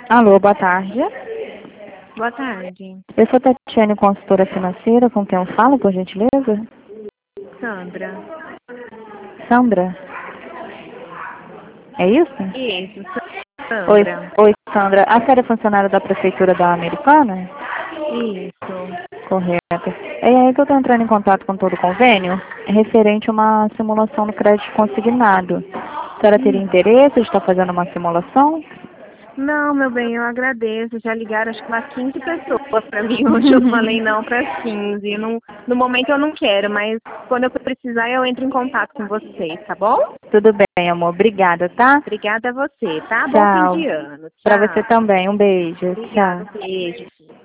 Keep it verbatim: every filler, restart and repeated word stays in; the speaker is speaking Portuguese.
Alô, boa tarde. Boa tarde. Eu sou Tatiane, consultora financeira, com quem eu falo, por gentileza? Sandra. Sandra? É isso? Isso, Oi, Sandra. oi, Sandra. A senhora é funcionária da Prefeitura da Americana? Isso. Correto. É aí que eu estou entrando em contato com todo o convênio, referente a uma simulação do crédito consignado. A senhora teria Hum. interesse de estar fazendo uma simulação? Não, meu bem, eu agradeço. Já ligaram acho que umas quinze pessoas para mim. Hoje eu falei não para as quinze. No, no momento eu não quero, mas quando eu precisar eu entro em contato com vocês, tá bom? Tudo bem, amor. Obrigada, tá? Obrigada a você, tá? Bom fim Tchau. de ano. Para você Tchau. também. Um beijo. Obrigada, Tchau. um beijo.